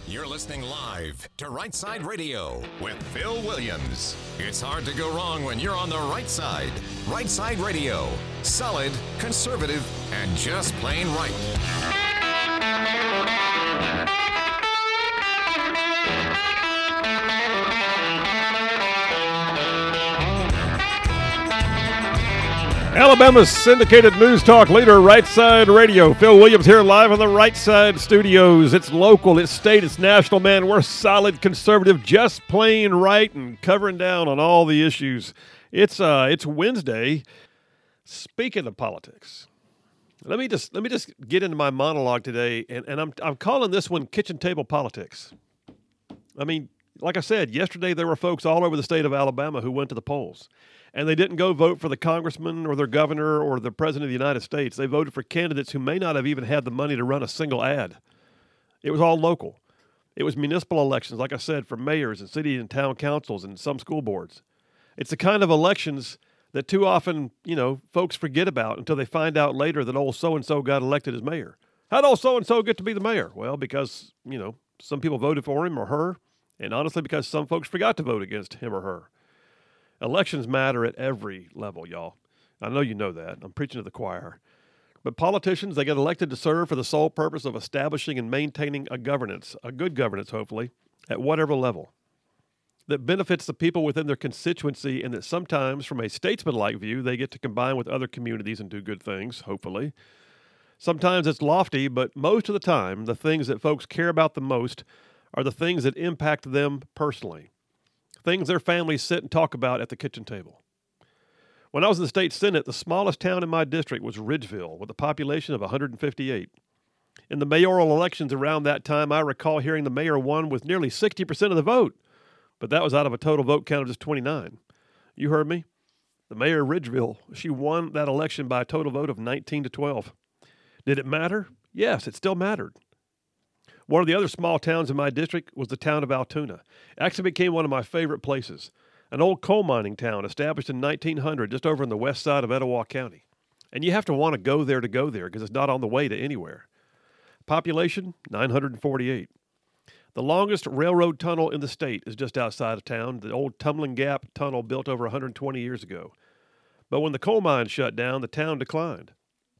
You're listening live to Right Side Radio with Phil Williams. It's hard to go wrong when you're on the right side. Right Side Radio. Solid, conservative, and just plain right. Alabama's syndicated news talk leader, Right Side Radio. Phil Williams here live on the Right Side Studios. It's local, it's state, it's national, man. We're solid, conservative, just plain right, and covering down on all the issues. It's Wednesday. Speaking of politics, let me just get into my monologue today, and I'm calling this one kitchen table politics. I mean, like I said, yesterday there were folks all over the state of Alabama who went to the polls. And they didn't go vote for the congressman or their governor or the president of the United States. They voted for candidates who may not have even had the money to run a single ad. It was all local. It was municipal elections, like I said, for mayors and city and town councils and some school boards. It's the kind of elections that too often, folks forget about until they find out later that old so-and-so got elected as mayor. How'd old so-and-so get to be the mayor? Well, because, some people voted for him or her, and honestly because some folks forgot to vote against him or her. Elections matter at every level, y'all. I know you know that. I'm preaching to the choir. But politicians, they get elected to serve for the sole purpose of establishing and maintaining a good governance, hopefully, at whatever level, that benefits the people within their constituency and that sometimes, from a statesman-like view, they get to combine with other communities and do good things, hopefully. Sometimes it's lofty, but most of the time, the things that folks care about the most are the things that impact them personally. Things their families sit and talk about at the kitchen table. When I was in the state senate, the smallest town in my district was Ridgeville, with a population of 158. In the mayoral elections around that time, I recall hearing the mayor won with nearly 60% of the vote, but that was out of a total vote count of just 29. You heard me? The mayor of Ridgeville, she won that election by a total vote of 19-12. Did it matter? Yes, it still mattered. One of the other small towns in my district was the town of Altoona. It actually became one of my favorite places. An old coal mining town established in 1900 just over on the west side of Etowah County. And you have to want to go there because it's not on the way to anywhere. Population, 948. The longest railroad tunnel in the state is just outside of town, the old Tumbling Gap Tunnel built over 120 years ago. But when the coal mine shut down, the town declined.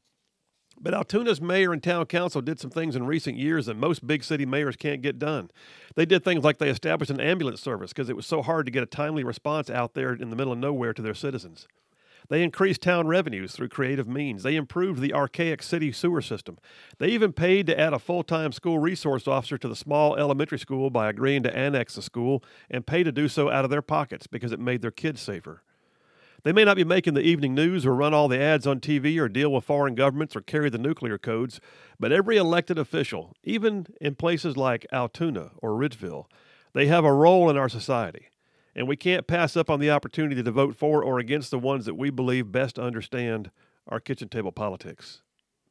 But Altoona's mayor and town council did some things in recent years that most big city mayors can't get done. They did things like they established an ambulance service because it was so hard to get a timely response out there in the middle of nowhere to their citizens. They increased town revenues through creative means. They improved the archaic city sewer system. They even paid to add a full-time school resource officer to the small elementary school by agreeing to annex the school and pay to do so out of their pockets because it made their kids safer. They may not be making the evening news or run all the ads on TV or deal with foreign governments or carry the nuclear codes, but every elected official, even in places like Altoona or Ridgeville, they have a role in our society, and we can't pass up on the opportunity to vote for or against the ones that we believe best understand our kitchen table politics.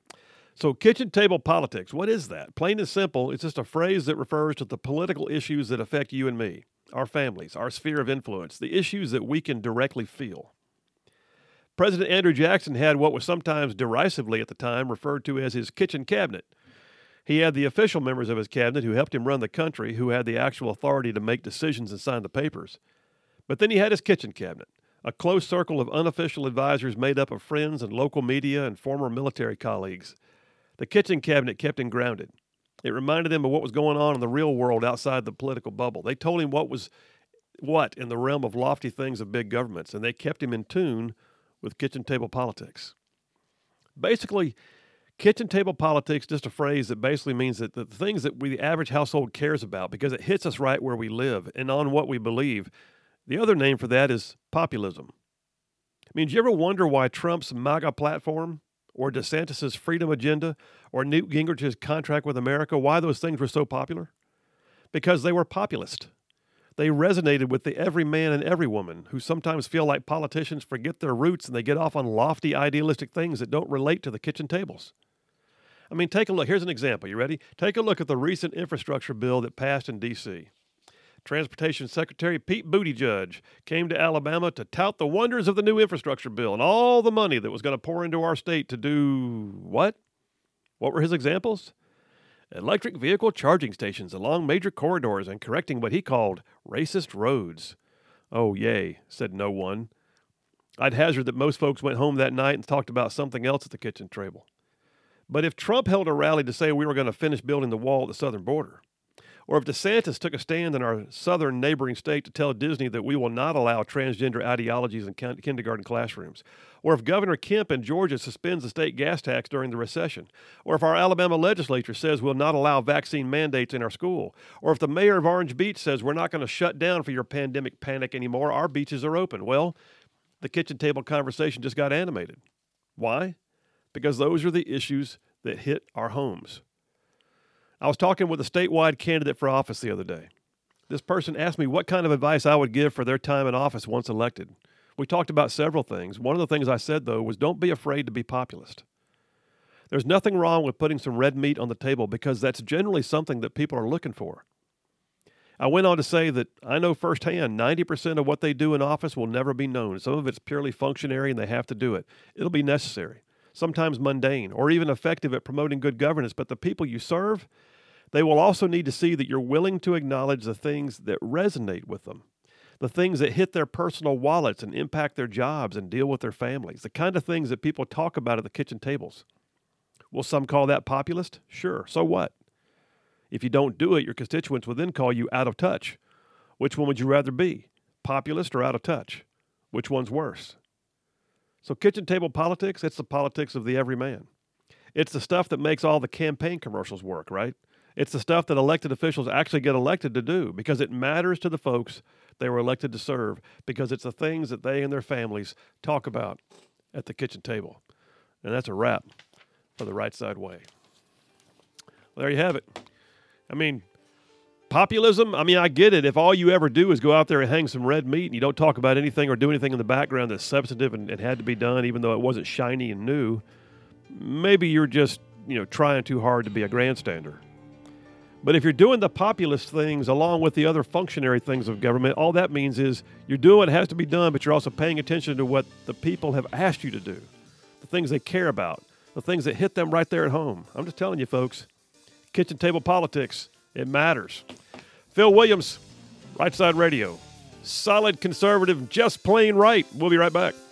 So kitchen table politics, what is that? Plain and simple, it's just a phrase that refers to the political issues that affect you and me, our families, our sphere of influence, the issues that we can directly feel. President Andrew Jackson had what was sometimes derisively at the time referred to as his kitchen cabinet. He had the official members of his cabinet who helped him run the country, who had the actual authority to make decisions and sign the papers. But then he had his kitchen cabinet, a close circle of unofficial advisors made up of friends and local media and former military colleagues. The kitchen cabinet kept him grounded. It reminded him of what was going on in the real world outside the political bubble. They told him what was what in the realm of lofty things of big governments, and they kept him in tune with kitchen table politics. Basically, kitchen table politics is just a phrase that basically means that the things that the average household cares about because it hits us right where we live and on what we believe. The other name for that is populism. I mean, do you ever wonder why Trump's MAGA platform or DeSantis' freedom agenda or Newt Gingrich's contract with America, why those things were so popular? Because they were populist. They resonated with the every man and every woman who sometimes feel like politicians forget their roots and they get off on lofty idealistic things that don't relate to the kitchen tables. I mean, take a look. Here's an example. You ready? Take a look at the recent infrastructure bill that passed in D.C. Transportation Secretary Pete Buttigieg came to Alabama to tout the wonders of the new infrastructure bill and all the money that was going to pour into our state to do what? What were his examples? electric vehicle charging stations along major corridors and correcting what he called racist roads. Oh, yay, said no one. I'd hazard that most folks went home that night and talked about something else at the kitchen table. But if Trump held a rally to say we were going to finish building the wall at the southern border, or if DeSantis took a stand in our southern neighboring state to tell Disney that we will not allow transgender ideologies in kindergarten classrooms, or if Governor Kemp in Georgia suspends the state gas tax during the recession, or if our Alabama legislature says we'll not allow vaccine mandates in our school, or if the mayor of Orange Beach says we're not going to shut down for your pandemic panic anymore, our beaches are open. Well, the kitchen table conversation just got animated. Why? Because those are the issues that hit our homes. I was talking with a statewide candidate for office the other day. This person asked me what kind of advice I would give for their time in office once elected. We talked about several things. One of the things I said, though, was don't be afraid to be populist. There's nothing wrong with putting some red meat on the table because that's generally something that people are looking for. I went on to say that I know firsthand 90% of what they do in office will never be known. Some of it's purely functionary and they have to do it. It'll be necessary, sometimes mundane, or even effective at promoting good governance. But the people you serve, they will also need to see that you're willing to acknowledge the things that resonate with them, the things that hit their personal wallets and impact their jobs and deal with their families, the kind of things that people talk about at the kitchen tables. Will some call that populist? Sure. So what? If you don't do it, your constituents will then call you out of touch. Which one would you rather be, populist or out of touch? Which one's worse? So kitchen table politics, it's the politics of the everyman. It's the stuff that makes all the campaign commercials work, right? It's the stuff that elected officials actually get elected to do because it matters to the folks they were elected to serve, because it's the things that they and their families talk about at the kitchen table. And that's a wrap for the Right Side Way. Well, there you have it. I mean, populism, I get it. If all you ever do is go out there and hang some red meat and you don't talk about anything or do anything in the background that's substantive and it had to be done even though it wasn't shiny and new, maybe you're just, trying too hard to be a grandstander. But if you're doing the populist things along with the other functionary things of government, all that means is you're doing what has to be done, but you're also paying attention to what the people have asked you to do, the things they care about, the things that hit them right there at home. I'm just telling you, folks. Kitchen table politics, it matters. Phil Williams, Right Side Radio. Solid conservative, just plain right. We'll be right back.